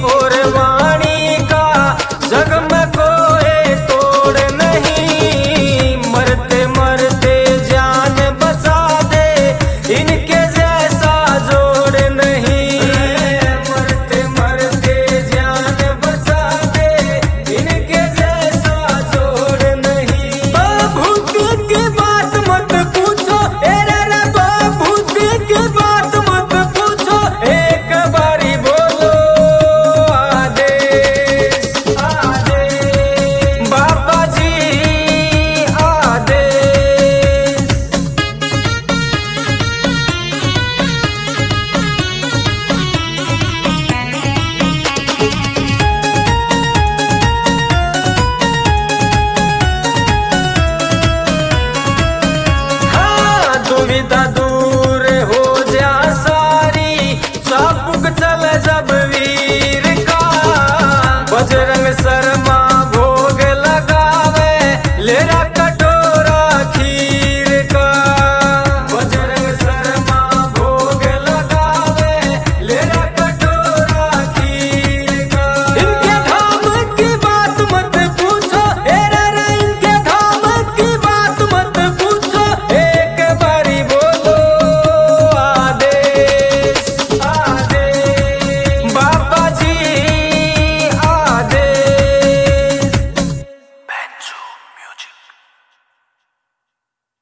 और वाणी का जग में कोई तोड़ नहीं। मरते मरते जान बचा दे इनके जैसा जोड़ नहीं। मरते मरते जान बचा दे इनके जैसा जोड़ नहीं। भूति की बात मत पूछो रे भूति की बात मत पूछो। एक बारी बोलो आदेश आदेश बाबा जी आदेश। हाँ दुविधा